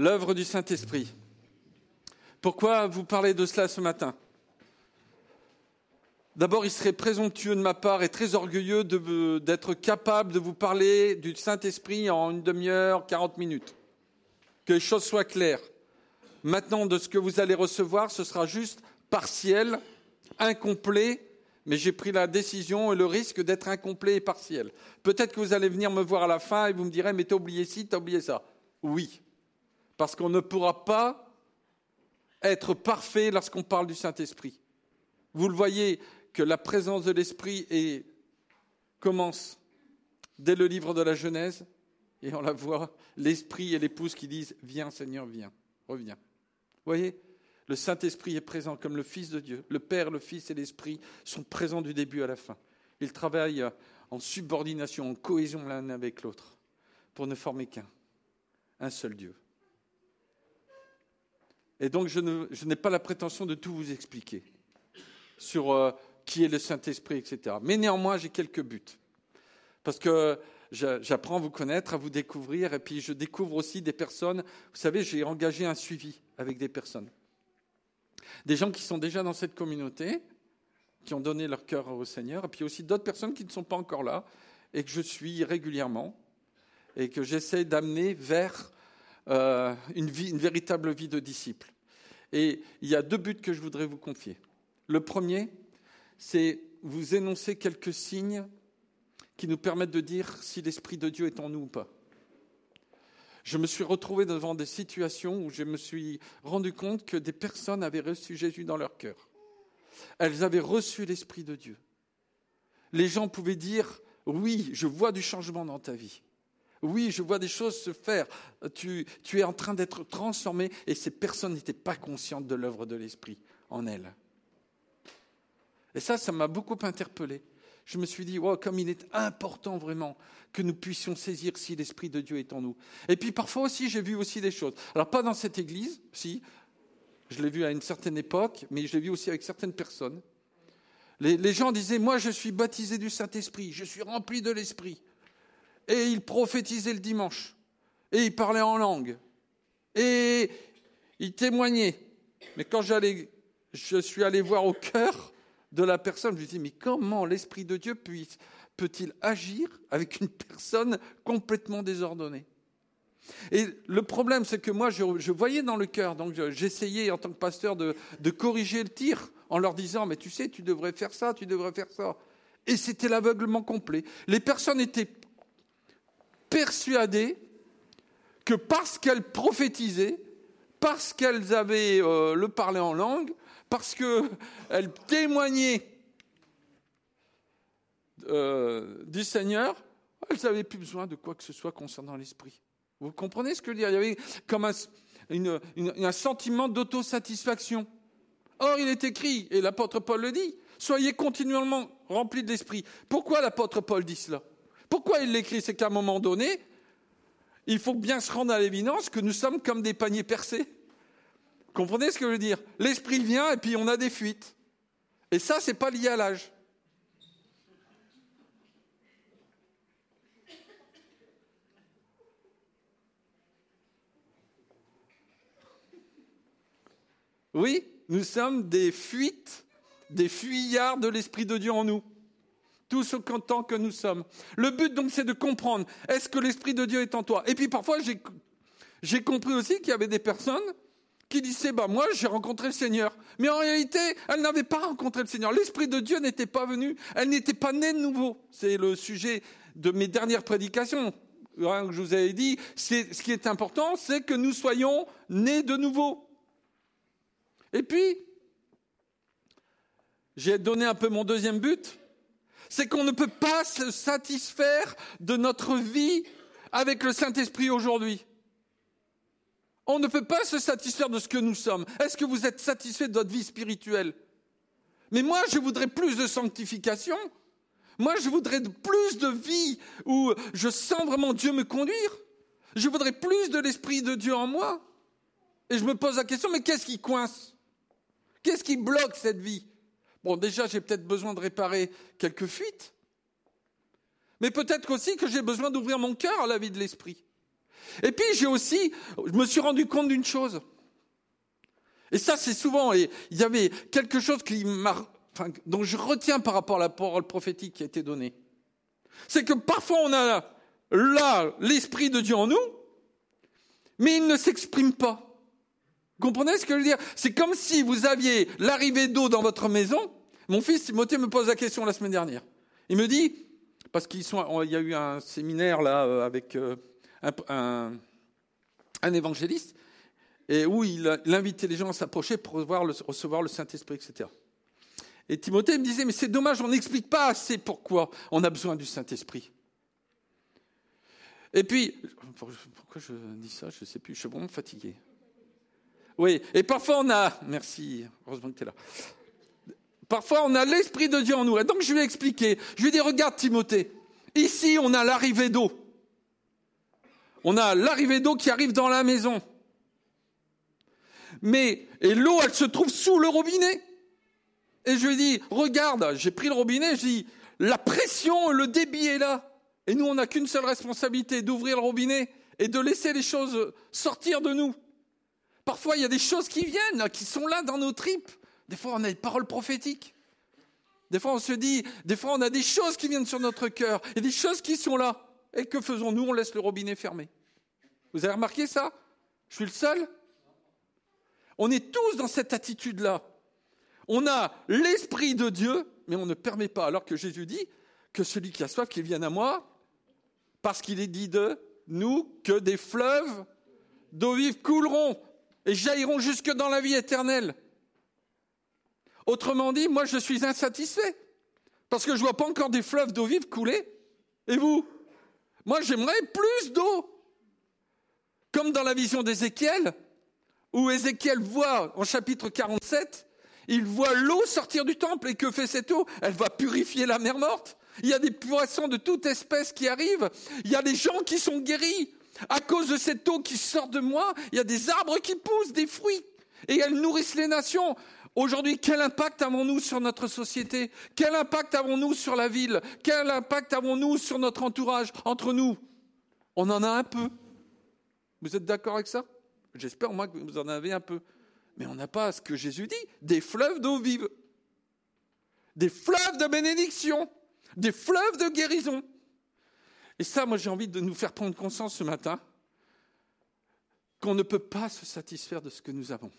l'œuvre du Saint-Esprit. Pourquoi vous parlez de cela ce matin ? D'abord, il serait présomptueux de ma part et très orgueilleux d'être capable de vous parler du Saint-Esprit en une demi-heure, 40 minutes. Que les choses soient claires. Maintenant, de ce que vous allez recevoir, ce sera juste partiel, incomplet, mais j'ai pris la décision et le risque d'être incomplet et partiel. Peut-être que vous allez venir me voir à la fin et vous me direz « mais t'as oublié ci, t'as oublié ça ». Oui, parce qu'on ne pourra pas être parfait lorsqu'on parle du Saint-Esprit. Vous le voyez que la présence de l'Esprit commence dès le livre de la Genèse, et on la voit, l'Esprit et l'épouse qui disent « Viens Seigneur, viens, reviens ». Vous voyez, le Saint-Esprit est présent comme le Fils de Dieu. Le Père, le Fils et l'Esprit sont présents du début à la fin. Ils travaillent en subordination, en cohésion l'un avec l'autre, pour ne former un seul Dieu. Et donc, je n'ai pas la prétention de tout vous expliquer sur qui est le Saint-Esprit, etc. Mais néanmoins, j'ai quelques buts. Parce que j'apprends à vous connaître, à vous découvrir, et puis je découvre aussi des personnes. Vous savez, j'ai engagé un suivi avec des personnes. Des gens qui sont déjà dans cette communauté, qui ont donné leur cœur au Seigneur, et puis aussi d'autres personnes qui ne sont pas encore là, et que je suis régulièrement, et que j'essaie d'amener vers une véritable vie de disciple. Et il y a 2 buts que je voudrais vous confier. Le premier, c'est vous énoncer quelques signes qui nous permettent de dire si l'Esprit de Dieu est en nous ou pas. Je me suis retrouvé devant des situations où je me suis rendu compte que des personnes avaient reçu Jésus dans leur cœur. Elles avaient reçu l'Esprit de Dieu. Les gens pouvaient dire « Oui, je vois du changement dans ta vie. Oui, je vois des choses se faire. Tu es en train d'être transformé. » Et ces personnes n'étaient pas conscientes de l'œuvre de l'Esprit en elles. Et ça m'a beaucoup interpellé. Je me suis dit, wow, comme il est important vraiment que nous puissions saisir si l'Esprit de Dieu est en nous. Et puis parfois aussi, j'ai vu aussi des choses. Alors pas dans cette église, si, je l'ai vu à une certaine époque, mais je l'ai vu aussi avec certaines personnes. Les gens disaient, moi je suis baptisé du Saint-Esprit, je suis rempli de l'Esprit. Et ils prophétisaient le dimanche. Et ils parlaient en langue. Et ils témoignaient. Mais quand je suis allé voir au cœur de la personne, je me suis dit, mais comment l'Esprit de Dieu peut-il agir avec une personne complètement désordonnée ? Et le problème, c'est que moi, je voyais dans le cœur, donc j'essayais en tant que pasteur de corriger le tir en leur disant, mais tu sais, tu devrais faire ça, tu devrais faire ça. Et c'était l'aveuglement complet. Les personnes étaient persuadées que parce qu'elles prophétisaient, parce qu'elles avaient le parler en langue, parce qu'elles témoignaient du Seigneur, elles n'avaient plus besoin de quoi que ce soit concernant l'Esprit. Vous comprenez ce que je veux dire ? Il y avait comme un sentiment d'autosatisfaction. Or, il est écrit, et l'apôtre Paul le dit, soyez continuellement remplis de l'Esprit. Pourquoi l'apôtre Paul dit cela ? Pourquoi il l'écrit ? C'est qu'à un moment donné, il faut bien se rendre à l'évidence que nous sommes comme des paniers percés. Comprenez ce que je veux dire ? L'Esprit vient et puis on a des fuites. Et ça, c'est pas lié à l'âge. Oui, nous sommes des fuites, des fuyards de l'Esprit de Dieu en nous. Tous autant que nous sommes. Le but donc, c'est de comprendre, est-ce que l'Esprit de Dieu est en toi ? Et puis parfois, j'ai compris aussi qu'il y avait des personnes qui disaient, moi j'ai rencontré le Seigneur. Mais en réalité, elles n'avaient pas rencontré le Seigneur. L'Esprit de Dieu n'était pas venu. Elle n'était pas née de nouveau. C'est le sujet de mes dernières prédications. Que je vous avais dit, ce qui est important, c'est que nous soyons nés de nouveau. Et puis, j'ai donné un peu mon deuxième but, c'est qu'on ne peut pas se satisfaire de notre vie avec le Saint-Esprit aujourd'hui. On ne peut pas se satisfaire de ce que nous sommes. Est-ce que vous êtes satisfait de votre vie spirituelle ? Mais moi, je voudrais plus de sanctification. Moi, je voudrais plus de vie où je sens vraiment Dieu me conduire. Je voudrais plus de l'Esprit de Dieu en moi. Et je me pose la question, mais qu'est-ce qui coince ? Qu'est-ce qui bloque cette vie ? Bon, déjà, j'ai peut-être besoin de réparer quelques fuites. Mais peut-être aussi que j'ai besoin d'ouvrir mon cœur à la vie de l'Esprit. Et puis je me suis rendu compte d'une chose. Et ça, c'est souvent, et il y avait quelque chose dont je retiens par rapport à la parole prophétique qui a été donnée. C'est que parfois on a là l'Esprit de Dieu en nous, mais il ne s'exprime pas. Vous comprenez ce que je veux dire? C'est comme si vous aviez l'arrivée d'eau dans votre maison. Mon fils Timothée me pose la question la semaine dernière. Il me dit, parce il y a eu un séminaire là avec un évangéliste, et où il invitait les gens à s'approcher pour recevoir le Saint-Esprit, etc. Et Timothée me disait, mais c'est dommage, on n'explique pas assez pourquoi on a besoin du Saint-Esprit. Et puis, pourquoi je dis ça, je ne sais plus, je suis vraiment fatigué. Oui, et parfois on a, merci, heureusement que tu es là. Parfois on a l'Esprit de Dieu en nous. Et donc je lui ai expliqué, je lui ai dit, regarde Timothée, ici on a l'arrivée d'eau. On a l'arrivée d'eau qui arrive dans la maison. Et l'eau, elle se trouve sous le robinet. Et je lui ai dit, regarde, j'ai pris le robinet, je dis, la pression, le débit est là. Et nous, on n'a qu'une seule responsabilité, d'ouvrir le robinet et de laisser les choses sortir de nous. Parfois, il y a des choses qui viennent, là, qui sont là dans nos tripes. Des fois, on a des paroles prophétiques. Des fois, on se dit, des fois, on a des choses qui viennent sur notre cœur. Et des choses qui sont là. Et que faisons-nous? On laisse le robinet fermé. Vous avez remarqué ça? Je suis le seul? On est tous dans cette attitude-là. On a l'Esprit de Dieu, mais on ne permet pas. Alors que Jésus dit que celui qui a soif, qu'il vienne à moi, parce qu'il est dit de nous que des fleuves d'eau vive couleront et jailliront jusque dans la vie éternelle. Autrement dit, moi je suis insatisfait, parce que je ne vois pas encore des fleuves d'eau vive couler. Et vous? Moi j'aimerais plus d'eau. Comme dans la vision d'Ézéchiel, où Ézéchiel voit, en chapitre 47, il voit l'eau sortir du temple. Et que fait cette eau? Elle va purifier la mer morte. Il y a des poissons de toute espèce qui arrivent. Il y a des gens qui sont guéris. À cause de cette eau qui sort de moi, il y a des arbres qui poussent, des fruits. Et elles nourrissent les nations. Aujourd'hui, quel impact avons-nous sur notre société? Quel impact avons-nous sur la ville? Quel impact avons-nous sur notre entourage, entre nous? On en a un peu. Vous êtes d'accord avec ça? J'espère moi que vous en avez un peu. Mais on n'a pas ce que Jésus dit, des fleuves d'eau vive. Des fleuves de bénédiction. Des fleuves de guérison. Et ça, moi, j'ai envie de nous faire prendre conscience ce matin qu'on ne peut pas se satisfaire de ce que nous avons.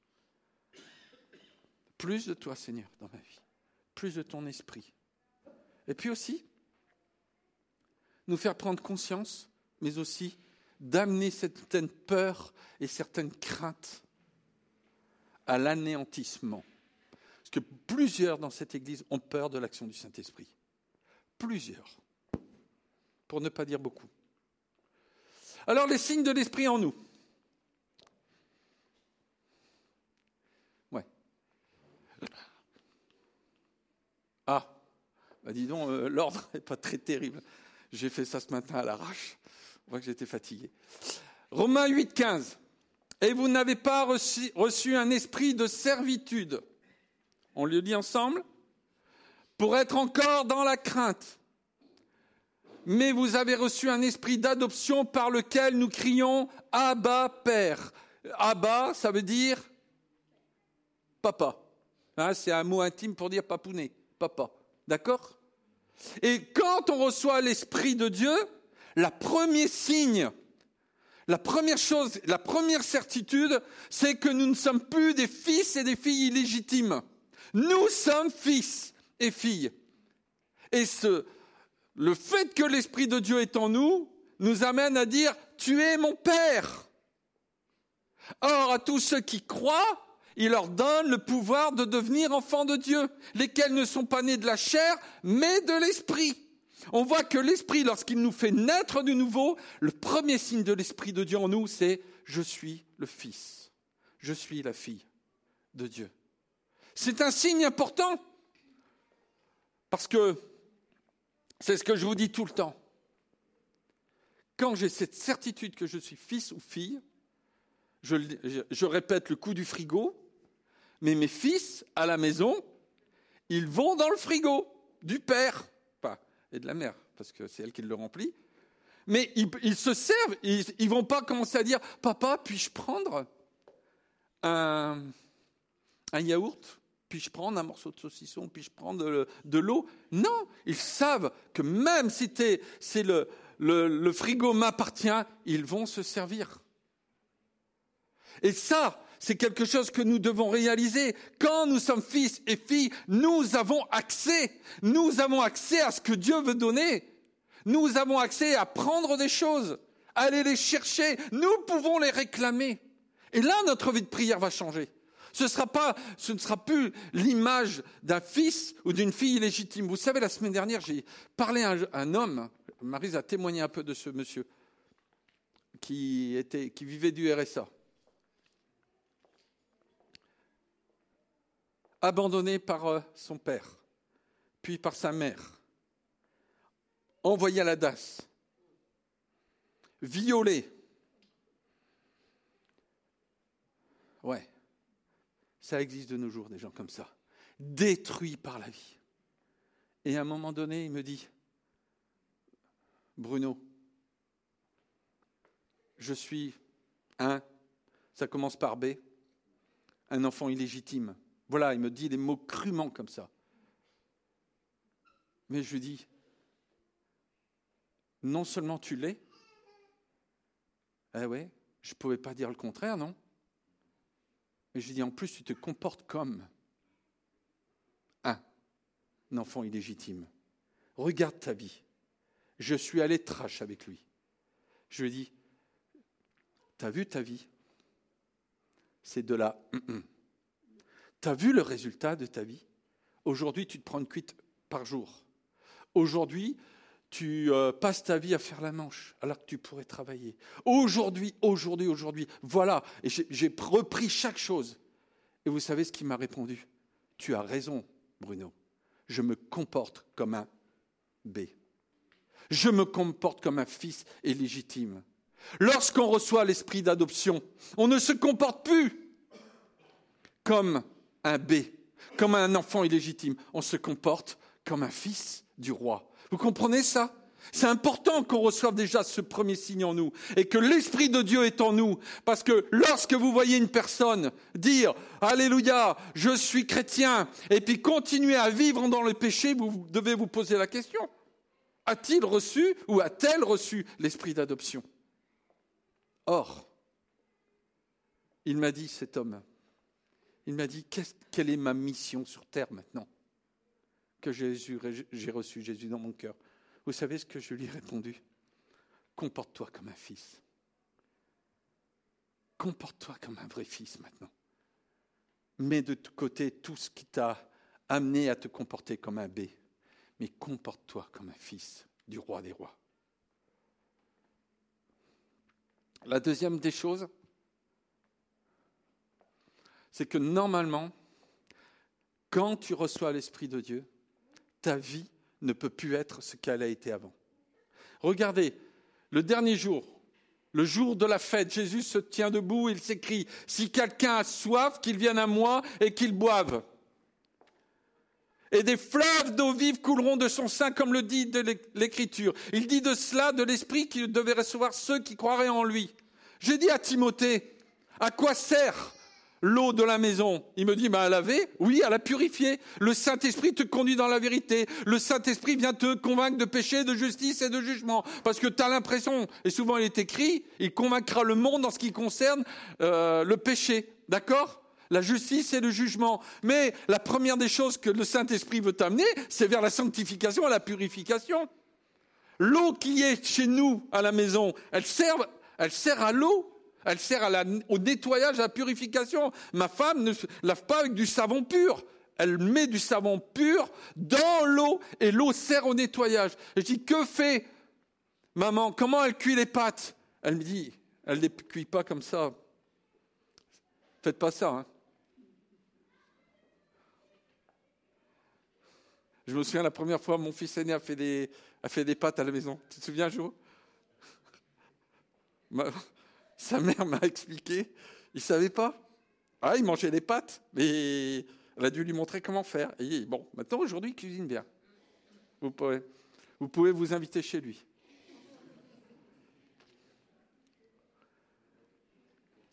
Plus de toi, Seigneur, dans ma vie. Plus de ton esprit. Et puis aussi, nous faire prendre conscience, mais aussi d'amener certaines peurs et certaines craintes à l'anéantissement. Parce que plusieurs dans cette église ont peur de l'action du Saint-Esprit. Plusieurs. Pour ne pas dire beaucoup. Alors, les signes de l'Esprit en nous. Ouais. Ah, bah dis donc, l'ordre n'est pas très terrible. J'ai fait ça ce matin à l'arrache. On voit que j'étais fatigué. Romains 8, 15. Et vous n'avez pas reçu un esprit de servitude. On le lit ensemble. Pour être encore dans la crainte. Mais vous avez reçu un esprit d'adoption par lequel nous crions « Abba, Père ». Abba, ça veut dire papa. Hein, c'est un mot intime pour dire papounet, papa. D'accord? Et quand on reçoit l'Esprit de Dieu, la première signe, la première chose, la première certitude, c'est que nous ne sommes plus des fils et des filles illégitimes. Nous sommes fils et filles. Et le fait que l'Esprit de Dieu est en nous, nous amène à dire « Tu es mon Père ». Or, à tous ceux qui croient, il leur donne le pouvoir de devenir enfants de Dieu, lesquels ne sont pas nés de la chair, mais de l'Esprit. On voit que l'Esprit, lorsqu'il nous fait naître de nouveau, le premier signe de l'Esprit de Dieu en nous, c'est « Je suis le Fils, je suis la fille de Dieu ». C'est un signe important, parce que c'est ce que je vous dis tout le temps. Quand j'ai cette certitude que je suis fils ou fille, je répète le coup du frigo, mais mes fils à la maison, ils vont dans le frigo du père, et de la mère, parce que c'est elle qui le remplit. mais ils se servent. Ils vont pas commencer à dire « Papa, puis-je prendre un yaourt ? Puis-je prendre un morceau de saucisson ? Puis-je prendre de l'eau ?» Non, ils savent que même si c'est le frigo m'appartient, ils vont se servir. Et ça, c'est quelque chose que nous devons réaliser. Quand nous sommes fils et filles, nous avons accès. Nous avons accès à ce que Dieu veut donner. Nous avons accès à prendre des choses, à aller les chercher. Nous pouvons les réclamer. Et là, notre vie de prière va changer. Ce ne sera plus l'image d'un fils ou d'une fille illégitime. Vous savez, la semaine dernière, j'ai parlé à un homme. Maryse a témoigné un peu de ce monsieur qui vivait du RSA. Abandonné par son père, puis par sa mère, envoyé à la DAS, violé. Ouais, ça existe de nos jours, des gens comme ça, détruits par la vie. Et à un moment donné, il me dit, Bruno, je suis ça commence par B, un enfant illégitime. Voilà, il me dit des mots crûment comme ça. Mais je lui dis, non seulement tu l'es, ouais, je ne pouvais pas dire le contraire, non ? Mais je lui dis, en plus, tu te comportes comme un enfant illégitime. Regarde ta vie. Je suis allé trash avec lui. Je lui dis, t'as vu ta vie ? C'est de la... T'as vu le résultat de ta vie ? Aujourd'hui, tu te prends une cuite par jour. Aujourd'hui, tu passes ta vie à faire la manche alors que tu pourrais travailler. Aujourd'hui. Voilà. Et j'ai repris chaque chose. Et vous savez ce qu'il m'a répondu ? Tu as raison, Bruno. Je me comporte comme un B. Je me comporte comme un fils illégitime. Lorsqu'on reçoit l'esprit d'adoption, on ne se comporte plus comme un B, comme un enfant illégitime. On se comporte comme un fils du roi. Vous comprenez ça ? C'est important qu'on reçoive déjà ce premier signe en nous et que l'Esprit de Dieu est en nous. Parce que lorsque vous voyez une personne dire « Alléluia, je suis chrétien » et puis continuer à vivre dans le péché, vous devez vous poser la question. A-t-il reçu ou a-t-elle reçu l'Esprit d'adoption ? Or, il m'a dit, cet homme, il m'a dit, quelle est ma mission sur terre maintenant que j'ai reçu Jésus dans mon cœur ? Vous savez ce que je lui ai répondu ? Comporte-toi comme un fils. Comporte-toi comme un vrai fils maintenant. Mets de côté tout ce qui t'a amené à te comporter comme un B. Mais comporte-toi comme un fils du roi des rois. La deuxième des choses, c'est que normalement, quand tu reçois l'Esprit de Dieu, ta vie ne peut plus être ce qu'elle a été avant. Regardez, le dernier jour, le jour de la fête, Jésus se tient debout, il s'écrie « Si quelqu'un a soif, qu'il vienne à moi et qu'il boive. Et des fleuves d'eau vive couleront de son sein, comme le dit de l'Écriture. » Il dit de cela, de l'Esprit qui devait recevoir ceux qui croiraient en lui. J'ai dit à Timothée, à quoi sert l'eau de la maison? Il me dit, à laver? Oui, à la purifier. Le Saint-Esprit te conduit dans la vérité. Le Saint-Esprit vient te convaincre de péché, de justice et de jugement. Parce que tu as l'impression, et souvent il est écrit, il convaincra le monde en ce qui concerne le péché. D'accord? La justice et le jugement. Mais la première des choses que le Saint-Esprit veut t'amener, c'est vers la sanctification et la purification. L'eau qui est chez nous, à la maison, elle sert à l'eau. Elle sert au nettoyage, à la purification. Ma femme ne se lave pas avec du savon pur. Elle met du savon pur dans l'eau et l'eau sert au nettoyage. Et je dis, que fait maman? Comment elle cuit les pâtes? Elle me dit, elle ne les cuit pas comme ça. Faites pas ça. Hein. Je me souviens la première fois, mon fils aîné a fait des pâtes à la maison. Tu te souviens, Jo? Sa mère m'a expliqué, il ne savait pas. Ah, il mangeait les pâtes, mais elle a dû lui montrer comment faire. Et bon, maintenant, aujourd'hui, il cuisine bien. Vous pouvez vous inviter chez lui.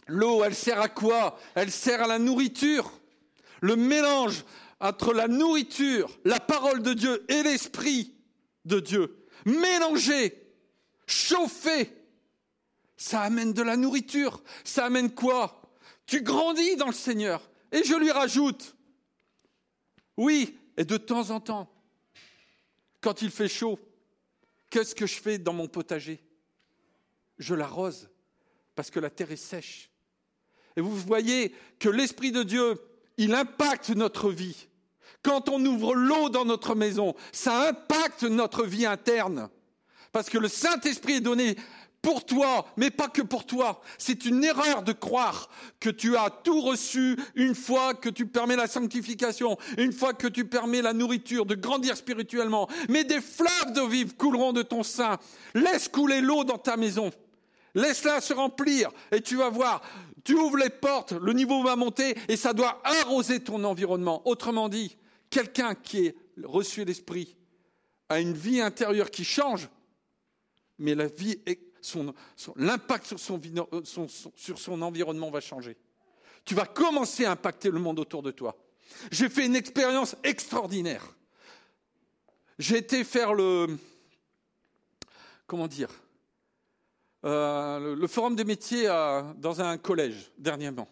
L'eau, elle sert à quoi? Elle sert à la nourriture. Le mélange entre la nourriture, la parole de Dieu et l'Esprit de Dieu, mélangé, chauffé, ça amène de la nourriture. Ça amène quoi? Tu grandis dans le Seigneur. Et je lui rajoute, oui, et de temps en temps, quand il fait chaud, qu'est-ce que je fais dans mon potager? Je l'arrose, parce que la terre est sèche. Et vous voyez que l'Esprit de Dieu, il impacte notre vie. Quand on ouvre l'eau dans notre maison, ça impacte notre vie interne. Parce que le Saint-Esprit est donné pour toi, mais pas que pour toi. C'est une erreur de croire que tu as tout reçu une fois que tu permets la sanctification, une fois que tu permets la nourriture, de grandir spirituellement. Mais des fleuves d'eau vive couleront de ton sein. Laisse couler l'eau dans ta maison. Laisse-la se remplir et tu vas voir, tu ouvres les portes, le niveau va monter et ça doit arroser ton environnement. Autrement dit, quelqu'un qui a reçu l'Esprit a une vie intérieure qui change, mais la vie, l'impact sur son environnement va changer. Tu vas commencer à impacter le monde autour de toi. J'ai fait une expérience extraordinaire. J'ai été faire le forum des métiers dans un collège dernièrement.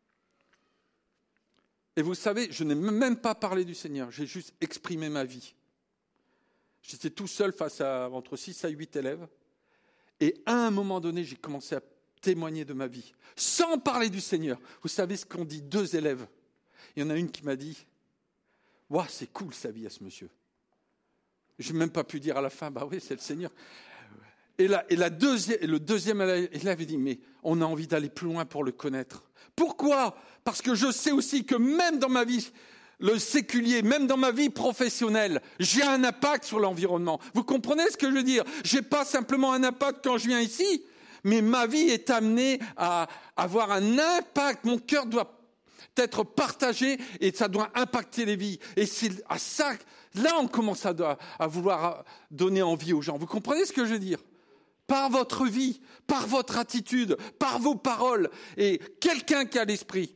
Et vous savez, je n'ai même pas parlé du Seigneur, j'ai juste exprimé ma vie. J'étais tout seul face à entre 6 à 8 élèves. Et à un moment donné, j'ai commencé à témoigner de ma vie, sans parler du Seigneur. Vous savez ce qu'ont dit 2 élèves? Il y en a une qui m'a dit « Waouh, c'est cool sa vie à ce monsieur ». Je n'ai même pas pu dire à la fin « Bah oui, c'est le Seigneur ». Et le deuxième élève dit « Mais on a envie d'aller plus loin pour le connaître ». Pourquoi? Parce que je sais aussi que même dans ma vie le séculier, même dans ma vie professionnelle, j'ai un impact sur l'environnement. Vous comprenez ce que je veux dire? Je n'ai pas simplement un impact quand je viens ici, mais ma vie est amenée à avoir un impact. Mon cœur doit être partagé et ça doit impacter les vies. Et c'est à ça, là on commence à vouloir donner envie aux gens. Vous comprenez ce que je veux dire? Par votre vie, par votre attitude, par vos paroles. Et quelqu'un qui a l'esprit,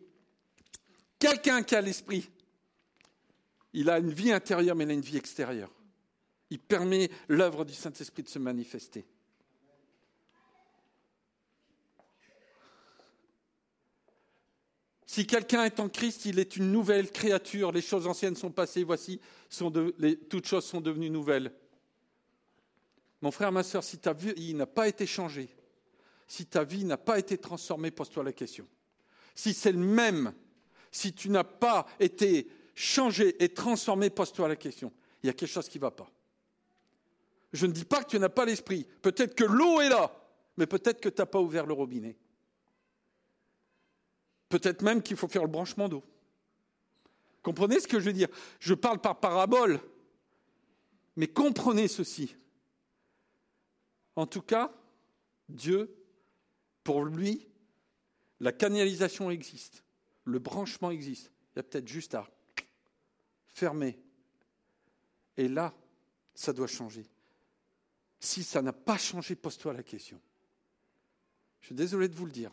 il a une vie intérieure, mais il a une vie extérieure. Il permet l'œuvre du Saint-Esprit de se manifester. Si quelqu'un est en Christ, il est une nouvelle créature. Les choses anciennes sont passées, voici, toutes choses sont devenues nouvelles. Mon frère, ma sœur, si ta vie n'a pas été changée, si ta vie n'a pas été transformée, pose-toi la question. Si c'est le même, si tu n'as pas été changé et transformé, pose-toi la question. Il y a quelque chose qui ne va pas. Je ne dis pas que tu n'as pas l'esprit. Peut-être que l'eau est là, mais peut-être que tu n'as pas ouvert le robinet. Peut-être même qu'il faut faire le branchement d'eau. Comprenez ce que je veux dire? Je parle par parabole, mais comprenez ceci. En tout cas, Dieu, pour lui, la canalisation existe, le branchement existe. Il y a peut-être juste à fermer. Et là, ça doit changer. Si ça n'a pas changé, pose-toi la question. Je suis désolé de vous le dire.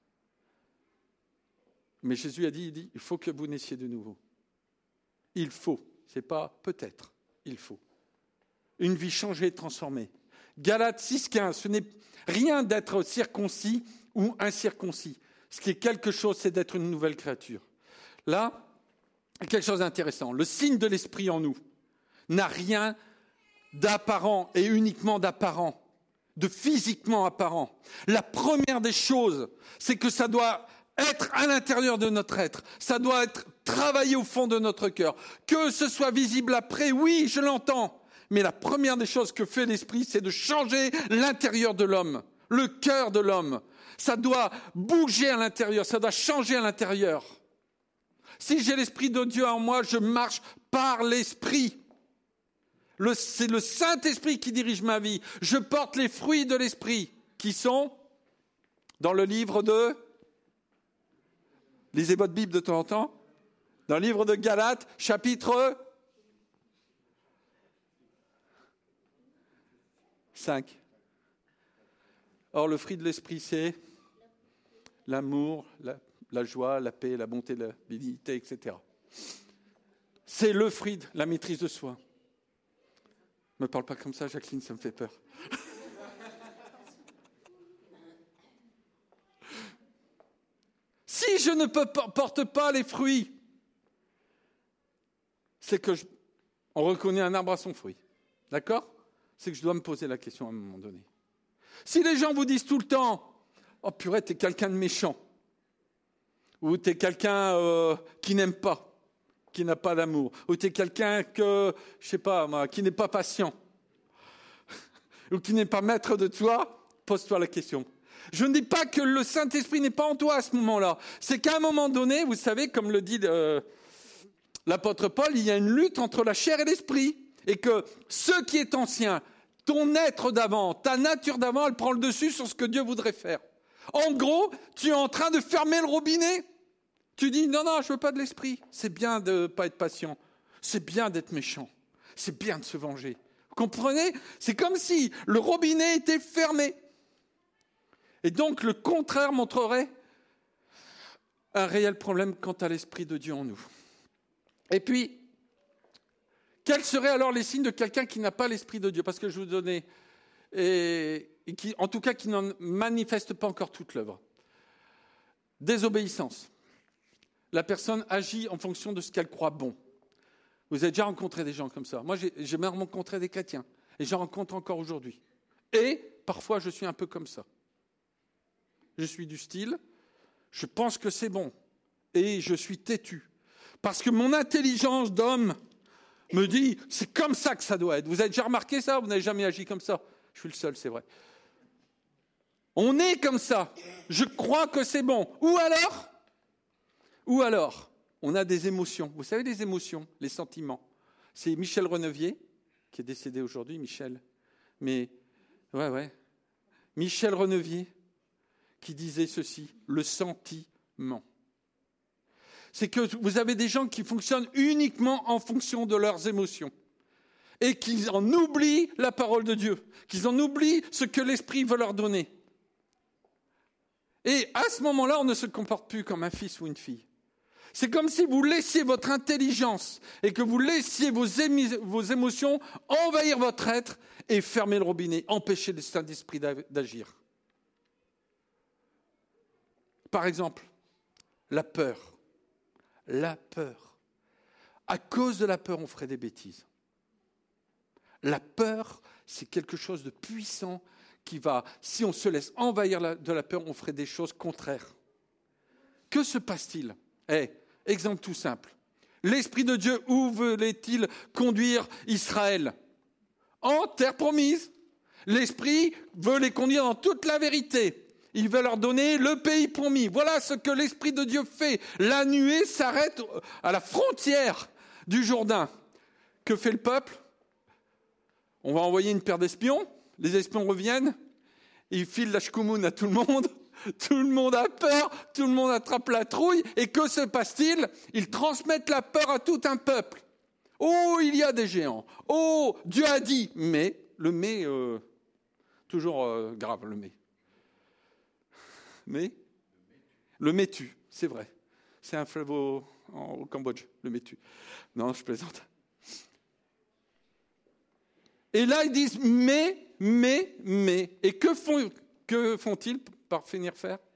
Mais Jésus a dit, il faut que vous naissiez de nouveau. Il faut, c'est pas peut-être, il faut. Une vie changée, transformée. Galates 6,15, ce n'est rien d'être circoncis ou incirconcis. Ce qui est quelque chose, c'est d'être une nouvelle créature. Là, quelque chose d'intéressant. Le signe de l'esprit en nous n'a rien d'apparent et uniquement d'apparent, de physiquement apparent. La première des choses, c'est que ça doit être à l'intérieur de notre être. Ça doit être travaillé au fond de notre cœur. Que ce soit visible après, oui, je l'entends. Mais la première des choses que fait l'esprit, c'est de changer l'intérieur de l'homme, le cœur de l'homme. Ça doit bouger à l'intérieur, ça doit changer à l'intérieur. Si j'ai l'Esprit de Dieu en moi, je marche par l'Esprit. C'est le Saint-Esprit qui dirige ma vie. Je porte les fruits de l'Esprit, qui sont dans le livre de... Lisez votre Bible de temps en temps. Dans le livre de Galates, chapitre 5. Or, le fruit de l'Esprit, c'est l'amour, la joie, la paix, la bonté, la bénignité, etc. C'est le fruit de la maîtrise de soi. Ne me parle pas comme ça, Jacqueline, ça me fait peur. Si je ne porte pas les fruits, c'est que on reconnaît un arbre à son fruit. D'accord ? C'est que je dois me poser la question à un moment donné. Si les gens vous disent tout le temps « Oh purée, t'es quelqu'un de méchant » ou « T'es quelqu'un qui n'aime pas », qui n'a pas d'amour, ou t'es quelqu'un qui n'est pas patient, ou qui n'est pas maître de toi, pose-toi la question. Je ne dis pas que le Saint-Esprit n'est pas en toi à ce moment-là. C'est qu'à un moment donné, vous savez, comme le dit l'apôtre Paul, il y a une lutte entre la chair et l'esprit, et que ce qui est ancien, ton être d'avant, ta nature d'avant, elle prend le dessus sur ce que Dieu voudrait faire. En gros, tu es en train de fermer le robinet. Tu dis, non, je veux pas de l'esprit. C'est bien de ne pas être patient. C'est bien d'être méchant. C'est bien de se venger. Vous comprenez ? C'est comme si le robinet était fermé. Et donc, le contraire montrerait un réel problème quant à l'Esprit de Dieu en nous. Et puis, quels seraient alors les signes de quelqu'un qui n'a pas l'Esprit de Dieu ? Parce que je vous donnais, et qui, en tout cas, qui n'en manifeste pas encore toute l'œuvre. Désobéissance. La personne agit en fonction de ce qu'elle croit bon. Vous avez déjà rencontré des gens comme ça. Moi, j'ai même rencontré des chrétiens. Et j'en rencontre encore aujourd'hui. Et parfois, je suis un peu comme ça. Je suis du style, je pense que c'est bon. Et je suis têtu. Parce que mon intelligence d'homme me dit, c'est comme ça que ça doit être. Vous avez déjà remarqué ça ? Vous n'avez jamais agi comme ça ? Je suis le seul, c'est vrai. On est comme ça. Je crois que c'est bon. Ou alors, on a des émotions. Vous savez, les émotions, les sentiments. C'est Michel Renevier, qui est décédé aujourd'hui, Michel. Mais, Michel Renevier, qui disait ceci, le sentiment. C'est que vous avez des gens qui fonctionnent uniquement en fonction de leurs émotions. Et qu'ils en oublient la parole de Dieu. Qu'ils en oublient ce que l'Esprit veut leur donner. Et à ce moment-là, on ne se comporte plus comme un fils ou une fille. C'est comme si vous laissiez votre intelligence et que vous laissiez vos émotions envahir votre être et fermer le robinet, empêcher le Saint-Esprit d'agir. Par exemple, la peur. La peur. À cause de la peur, on ferait des bêtises. La peur, c'est quelque chose de puissant qui va, si on se laisse envahir de la peur, on ferait des choses contraires. Que se passe-t-il ? Exemple tout simple. L'Esprit de Dieu, où voulait-il conduire Israël ? En terre promise. L'Esprit veut les conduire dans toute la vérité. Il veut leur donner le pays promis. Voilà ce que l'Esprit de Dieu fait. La nuée s'arrête à la frontière du Jourdain. Que fait le peuple ? On va envoyer une paire d'espions. Les espions reviennent. Ils filent la shkoumoun à tout le monde. Tout le monde a peur, tout le monde attrape la trouille. Et que se passe-t-il ? Ils transmettent la peur à tout un peuple. Oh, il y a des géants. Oh, Dieu a dit. Mais, le mais, toujours grave, le mais. Mais, le Métu, c'est vrai. C'est un fleuve au Cambodge, le Métu. Non, je plaisante. Et là, ils disent mais. Et que font-ils par faire ?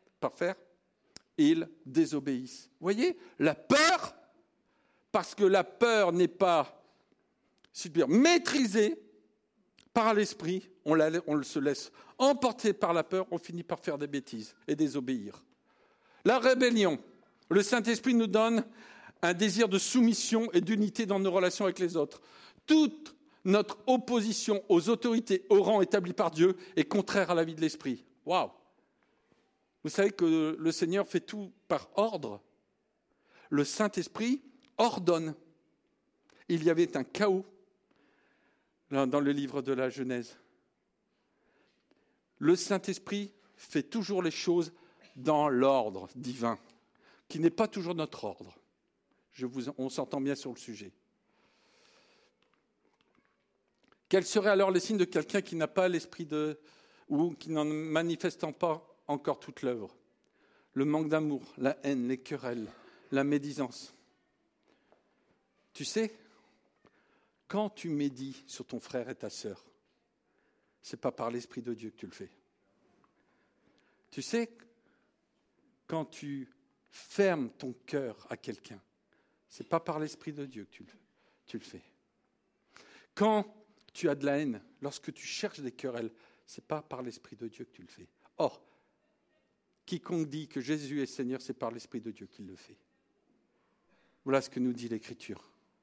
Ils désobéissent. Vous voyez, la peur, parce que la peur n'est pas maîtrisée par l'esprit, on se laisse emporter par la peur, on finit par faire des bêtises et désobéir. La rébellion. Le Saint-Esprit nous donne un désir de soumission et d'unité dans nos relations avec les autres. Toute notre opposition aux autorités, au rang établi par Dieu, est contraire à la vie de l'Esprit. Waouh ! Vous savez que le Seigneur fait tout par ordre. Le Saint-Esprit ordonne. Il y avait un chaos dans le livre de la Genèse. Le Saint-Esprit fait toujours les choses dans l'ordre divin, qui n'est pas toujours notre ordre. On s'entend bien sur le sujet. Quels seraient alors les signes de quelqu'un qui n'a pas l'esprit ou qui n'en manifestant pas encore toute l'œuvre ? le manque d'amour, la haine, les querelles, la médisance. Tu sais, quand tu médis sur ton frère et ta sœur, ce n'est pas par l'Esprit de Dieu que tu le fais. Tu sais, quand tu fermes ton cœur à quelqu'un, ce n'est pas par l'Esprit de Dieu que tu le fais. Quand tu as de la haine, lorsque tu cherches des querelles, ce n'est pas par l'Esprit de Dieu que tu le fais. Or, quiconque dit que Jésus est Seigneur, c'est par l'Esprit de Dieu qu'il le fait. Voilà ce que nous dit l'Écriture.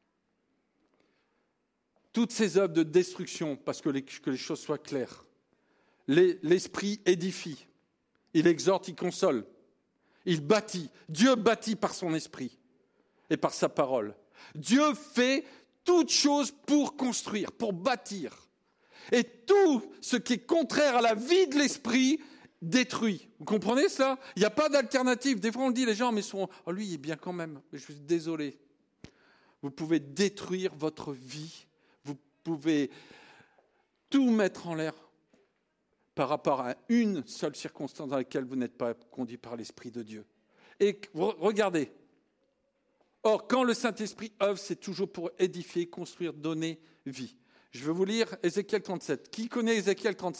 Toutes ces œuvres de destruction, parce que les choses soient claires, l'Esprit édifie, il exhorte, il console, il bâtit. Dieu bâtit par son Esprit et par sa parole. Dieu fait toutes choses pour construire, pour bâtir. Et tout ce qui est contraire à la vie de l'Esprit détruit. Vous comprenez cela ? Il n'y a pas d'alternative. Des fois, on dit, les gens, mais lui, il est bien quand même. Je suis désolé. Vous pouvez détruire votre vie. Vous pouvez tout mettre en l'air par rapport à une seule circonstance dans laquelle vous n'êtes pas conduit par l'Esprit de Dieu. Et regardez. Or, quand le Saint-Esprit œuvre, c'est toujours pour édifier, construire, donner vie. Je vais vous lire Ézéchiel 37. Qui connaît Ézéchiel 37 ?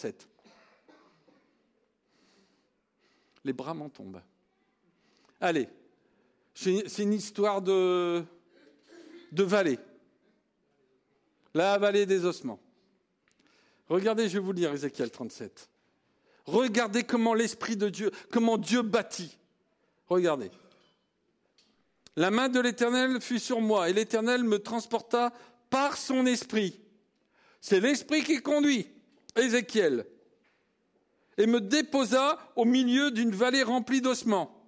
Les bras m'en tombent. Allez, c'est une histoire de vallée. La vallée des ossements. Regardez, je vais vous lire Ézéchiel 37. Regardez comment l'Esprit de Dieu, comment Dieu bâtit. Regardez. La main de l'Éternel fut sur moi, et l'Éternel me transporta par son Esprit. C'est l'Esprit qui conduit Ézéchiel. Et me déposa au milieu d'une vallée remplie d'ossements.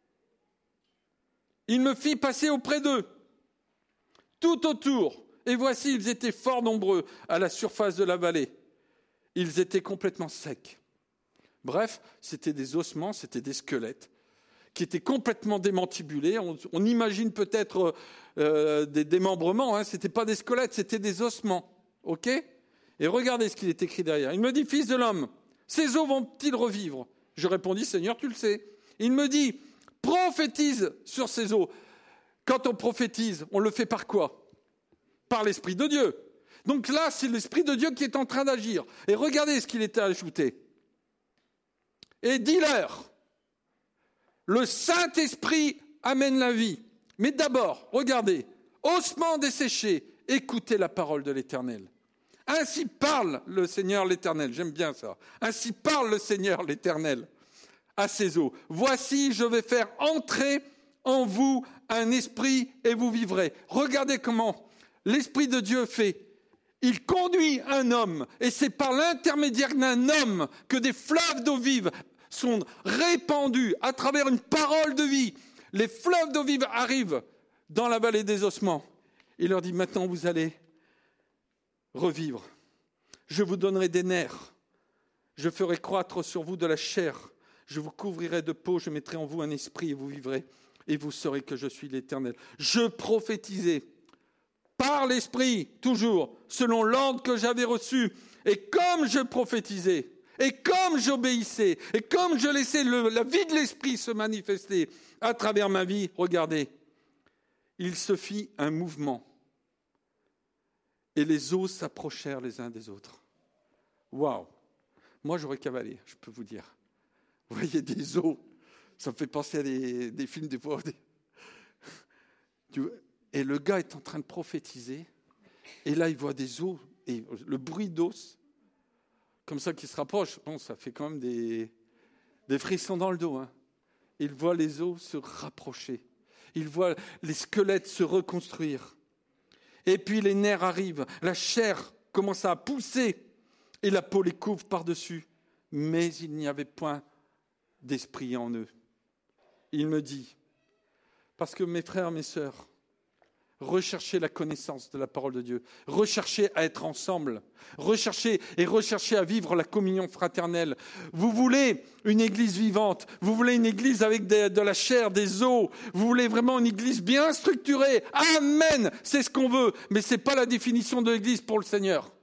Il me fit passer auprès d'eux, tout autour. Et voici, ils étaient fort nombreux à la surface de la vallée. Ils étaient complètement secs. Bref, c'était des ossements, c'était des squelettes qui étaient complètement démantibulés. On imagine peut-être des démembrements. Ce n'étaient pas des squelettes, c'était des ossements. Ok ? Et regardez ce qu'il est écrit derrière. Il me dit, fils de l'homme, ces os vont-ils revivre ? Je répondis, Seigneur, tu le sais. Il me dit, prophétise sur ces os. Quand on prophétise, on le fait par quoi ? Par l'Esprit de Dieu. Donc là, c'est l'Esprit de Dieu qui est en train d'agir. Et regardez ce qu'il était ajouté. Et dis-leur, le Saint-Esprit amène la vie. Mais d'abord, regardez, ossements desséchés, écoutez la parole de l'Éternel. Ainsi parle le Seigneur l'Éternel. J'aime bien ça. Ainsi parle le Seigneur l'Éternel à ses eaux. Voici, je vais faire entrer en vous un esprit et vous vivrez. Regardez comment l'Esprit de Dieu fait. Il conduit un homme et c'est par l'intermédiaire d'un homme que des fleuves d'eau vive sont répandus à travers une parole de vie. Les fleuves d'eau vive arrivent dans la vallée des ossements. Il leur dit, maintenant vous allez revivre. Je vous donnerai des nerfs. Je ferai croître sur vous de la chair. Je vous couvrirai de peau. Je mettrai en vous un esprit et vous vivrez. Et vous saurez que je suis l'Éternel. Je prophétisais par l'Esprit, toujours, selon l'ordre que j'avais reçu. Et comme je prophétisais, et comme j'obéissais, et comme je laissais la vie de l'Esprit se manifester à travers ma vie, regardez, il se fit un mouvement. Et les os s'approchèrent les uns des autres. Waouh! Moi, j'aurais cavalé, je peux vous dire. Vous voyez des os, ça me fait penser à des films des fois. Et le gars est en train de prophétiser. Et là, il voit des os, et le bruit d'os, comme ça, qui se rapproche. Bon, ça fait quand même des frissons dans le dos. Hein. Il voit les os se rapprocher. Il voit les squelettes se reconstruire. Et puis les nerfs arrivent, la chair commence à pousser et la peau les couvre par-dessus. Mais il n'y avait point d'esprit en eux. Il me dit, parce que mes frères, mes sœurs, recherchez la connaissance de la parole de Dieu, recherchez à être ensemble, recherchez à vivre la communion fraternelle. Vous voulez une église vivante, vous voulez une église avec de la chair, des os, vous voulez vraiment une église bien structurée. Amen, c'est ce qu'on veut, mais ce n'est pas la définition de l'église pour le Seigneur.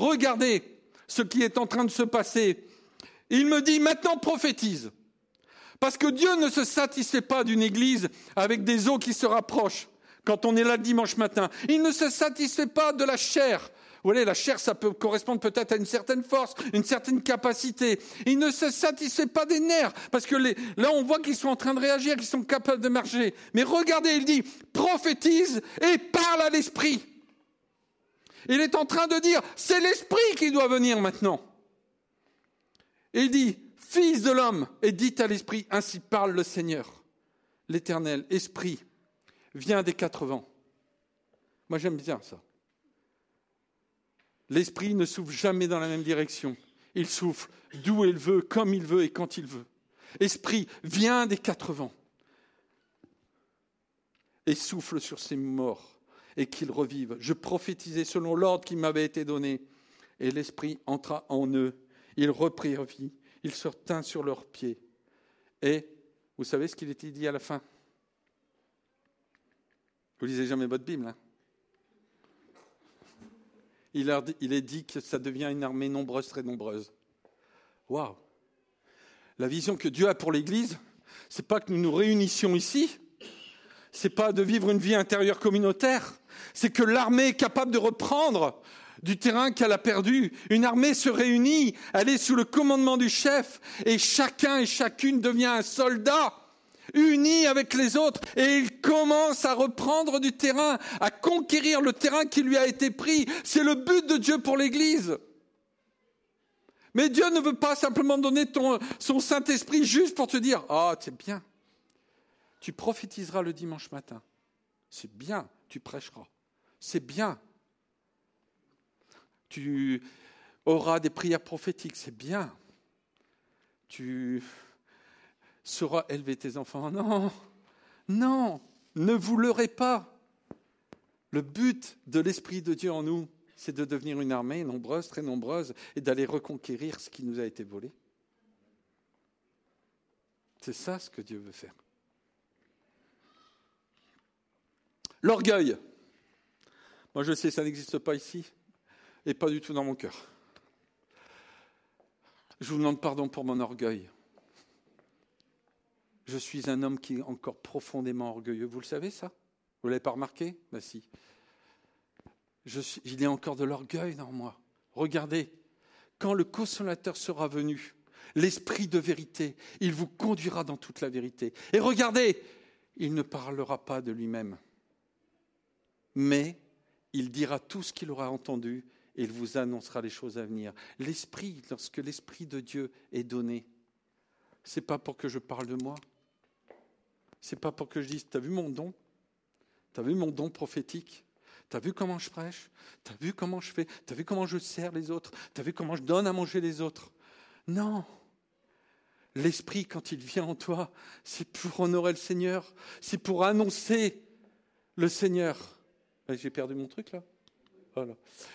Regardez ce qui est en train de se passer. Il me dit, maintenant prophétise. Parce que Dieu ne se satisfait pas d'une église avec des os qui se rapprochent quand on est là le dimanche matin. Il ne se satisfait pas de la chair. Vous voyez, la chair, ça peut correspondre peut-être à une certaine force, une certaine capacité. Il ne se satisfait pas des nerfs, parce que là, on voit qu'ils sont en train de réagir, qu'ils sont capables de marcher. Mais regardez, il dit, prophétise et parle à l'esprit. Il est en train de dire, c'est l'esprit qui doit venir maintenant. Et il dit, fils de l'homme, et dites à l'esprit, ainsi parle le Seigneur, l'Éternel, esprit, viens des 4 vents. Moi, j'aime bien ça. L'esprit ne souffle jamais dans la même direction. Il souffle d'où il veut, comme il veut et quand il veut. Esprit, viens des 4 vents et souffle sur ces morts et qu'ils revivent. Je prophétisais selon l'ordre qui m'avait été donné et l'esprit entra en eux. Ils reprirent vie. Ils se tinrent sur leurs pieds. Et vous savez ce qu'il était dit à la fin? Vous lisez jamais votre Bible, hein? Il est dit que ça devient une armée nombreuse, très nombreuse. Waouh! La vision que Dieu a pour l'Église, c'est pas que nous nous réunissions ici, c'est pas de vivre une vie intérieure communautaire, c'est que l'armée est capable de reprendre du terrain qu'elle a perdu. Une armée se réunit, elle est sous le commandement du chef, et chacun et chacune devient un soldat, unis avec les autres, et il commence à reprendre du terrain, à conquérir le terrain qui lui a été pris. C'est le but de Dieu pour l'Église. Mais Dieu ne veut pas simplement donner son Saint-Esprit juste pour te dire « Ah, c'est bien, tu prophétiseras le dimanche matin. C'est bien, tu prêcheras. C'est bien, tu auras des prières prophétiques. C'est bien, tu sauras élever tes enfants. » Non, non, ne vous leurrez pas. Le but de l'Esprit de Dieu en nous, c'est de devenir une armée nombreuse, très nombreuse, et d'aller reconquérir ce qui nous a été volé. C'est ça ce que Dieu veut faire. L'orgueil. Moi, je sais, ça n'existe pas ici, et pas du tout dans mon cœur. Je vous demande pardon pour mon orgueil. Je suis un homme qui est encore profondément orgueilleux. Vous le savez, ça? Vous ne l'avez pas remarqué? Ben si. Il y a encore de l'orgueil dans moi. Regardez, quand le consolateur sera venu, l'esprit de vérité, il vous conduira dans toute la vérité. Et regardez, il ne parlera pas de lui-même, mais il dira tout ce qu'il aura entendu et il vous annoncera les choses à venir. L'esprit, lorsque l'esprit de Dieu est donné, ce n'est pas pour que je parle de moi, ce n'est pas pour que je dise « T'as vu mon don? T'as vu mon don prophétique? T'as vu comment je prêche? T'as vu comment je fais? T'as vu comment je sers les autres? T'as vu comment je donne à manger les autres? » Non. L'Esprit, quand il vient en toi, c'est pour honorer le Seigneur. C'est pour annoncer le Seigneur. J'ai perdu mon truc là? Voilà.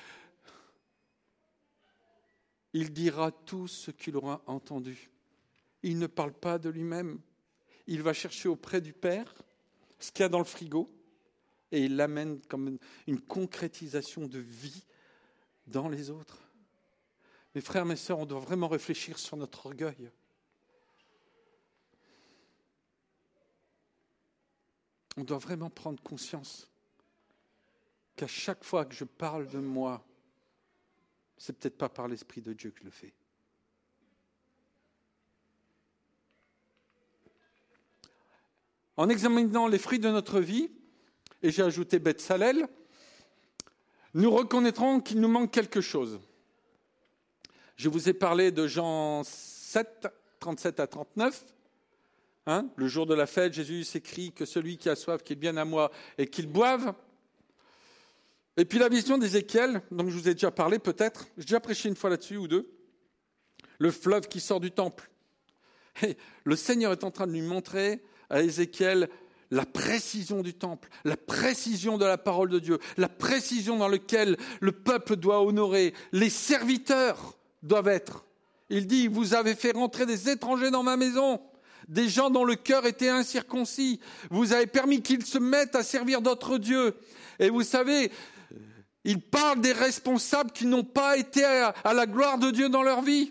Il dira tout ce qu'il aura entendu. Il ne parle pas de lui-même. Il va chercher auprès du Père ce qu'il y a dans le frigo. Et il l'amène comme une concrétisation de vie dans les autres. Mes frères, mes sœurs, on doit vraiment réfléchir sur notre orgueil. On doit vraiment prendre conscience qu'à chaque fois que je parle de moi, c'est peut-être pas par l'Esprit de Dieu que je le fais. En examinant les fruits de notre vie, et j'ai ajouté Beth-Salel, nous reconnaîtrons qu'il nous manque quelque chose. Je vous ai parlé de Jean 7, 37 à 39. Le jour de la fête, Jésus s'écrie que celui qui a soif, qu'il vienne à moi et qu'il boive. Et puis la vision d'Ézéchiel, dont je vous ai déjà parlé peut-être, j'ai déjà prêché une fois là-dessus ou deux, le fleuve qui sort du temple. Et le Seigneur est en train de lui montrer à Ézéchiel la précision du temple, la précision de la parole de Dieu, la précision dans laquelle le peuple doit honorer, les serviteurs doivent être. Il dit, vous avez fait rentrer des étrangers dans ma maison, des gens dont le cœur était incirconcis. Vous avez permis qu'ils se mettent à servir d'autres dieux. Et vous savez, il parle des responsables qui n'ont pas été à la gloire de Dieu dans leur vie.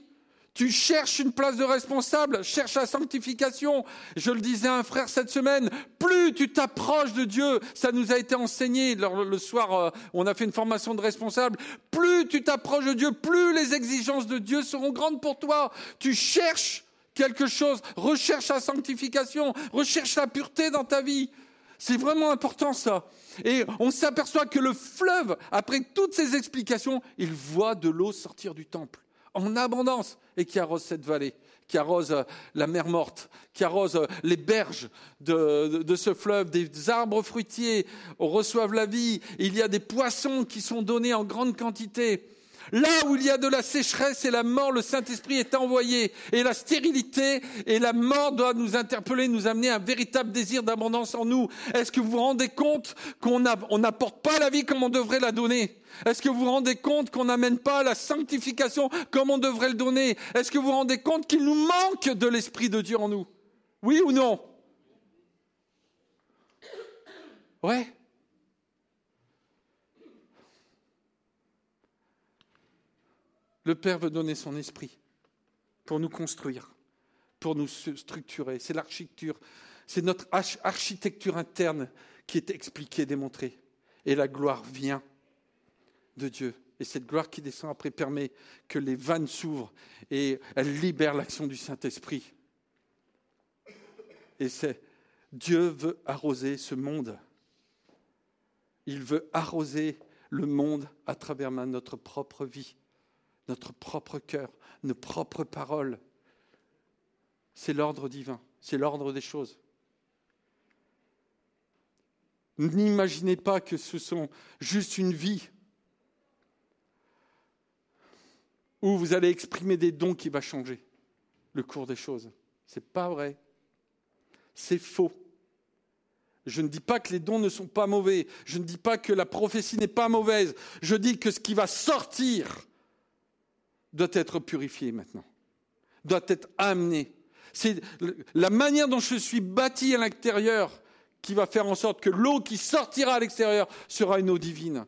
Tu cherches une place de responsable, cherche la sanctification. Je le disais à un frère cette semaine, plus tu t'approches de Dieu, ça nous a été enseigné le soir, on a fait une formation de responsable, plus tu t'approches de Dieu, plus les exigences de Dieu seront grandes pour toi. Tu cherches quelque chose, recherche la sanctification, recherche la pureté dans ta vie. C'est vraiment important ça. Et on s'aperçoit que le fleuve, après toutes ces explications, il voit de l'eau sortir du temple en abondance et qui arrose cette vallée, qui arrose la mer morte, qui arrose les berges de ce fleuve, des arbres fruitiers, on reçoit la vie, il y a des poissons qui sont donnés en grande quantité. Là où il y a de la sécheresse et la mort, le Saint-Esprit est envoyé. Et la stérilité et la mort doivent nous interpeller, nous amener un véritable désir d'abondance en nous. Est-ce que vous vous rendez compte qu'on n'apporte pas la vie comme on devrait la donner ? Est-ce que vous vous rendez compte qu'on n'amène pas la sanctification comme on devrait le donner ? Est-ce que vous vous rendez compte qu'il nous manque de l'Esprit de Dieu en nous ? Oui ou non ? Ouais. Le Père veut donner son esprit pour nous construire, pour nous structurer. C'est l'architecture, c'est notre architecture interne qui est expliquée, démontrée. Et la gloire vient de Dieu. Et cette gloire qui descend après permet que les vannes s'ouvrent et elle libère l'action du Saint-Esprit. Et Dieu veut arroser ce monde. Il veut arroser le monde à travers notre propre vie. Notre propre cœur, nos propres paroles. C'est l'ordre divin, c'est l'ordre des choses. N'imaginez pas que ce sont juste une vie où vous allez exprimer des dons qui va changer le cours des choses. C'est pas vrai. C'est faux. Je ne dis pas que les dons ne sont pas mauvais. Je ne dis pas que la prophétie n'est pas mauvaise. Je dis que ce qui va sortir doit être purifié maintenant, doit être amené. C'est la manière dont je suis bâti à l'intérieur qui va faire en sorte que l'eau qui sortira à l'extérieur sera une eau divine.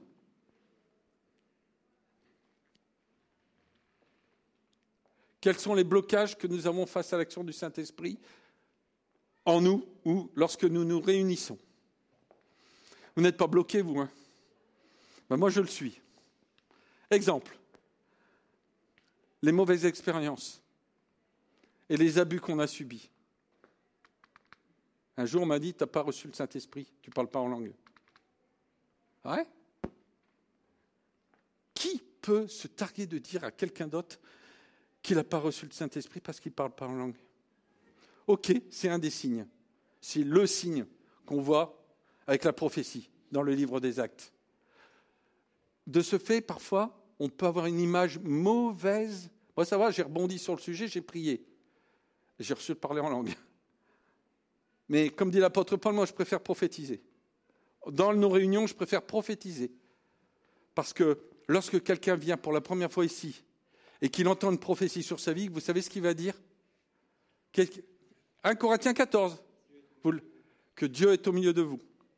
Quels sont les blocages que nous avons face à l'action du Saint-Esprit en nous ou lorsque nous nous réunissons ? Vous n'êtes pas bloqués, vous, hein ? Ben moi, je le suis. Exemple. Les mauvaises expériences et les abus qu'on a subis. Un jour, on m'a dit, tu n'as pas reçu le Saint-Esprit, tu ne parles pas en langue. Ouais ? Qui peut se targuer de dire à quelqu'un d'autre qu'il n'a pas reçu le Saint-Esprit parce qu'il ne parle pas en langue ? Ok, c'est un des signes. C'est le signe qu'on voit avec la prophétie dans le livre des Actes. De ce fait, parfois, on peut avoir une image mauvaise. Moi, ça va, j'ai rebondi sur le sujet, j'ai prié. J'ai reçu de parler en langue. Mais comme dit l'apôtre Paul, moi, je préfère prophétiser. Dans nos réunions, je préfère prophétiser. Parce que lorsque quelqu'un vient pour la première fois ici et qu'il entend une prophétie sur sa vie, vous savez ce qu'il va dire ? 1 Corinthiens 14. Que Dieu est au milieu de vous.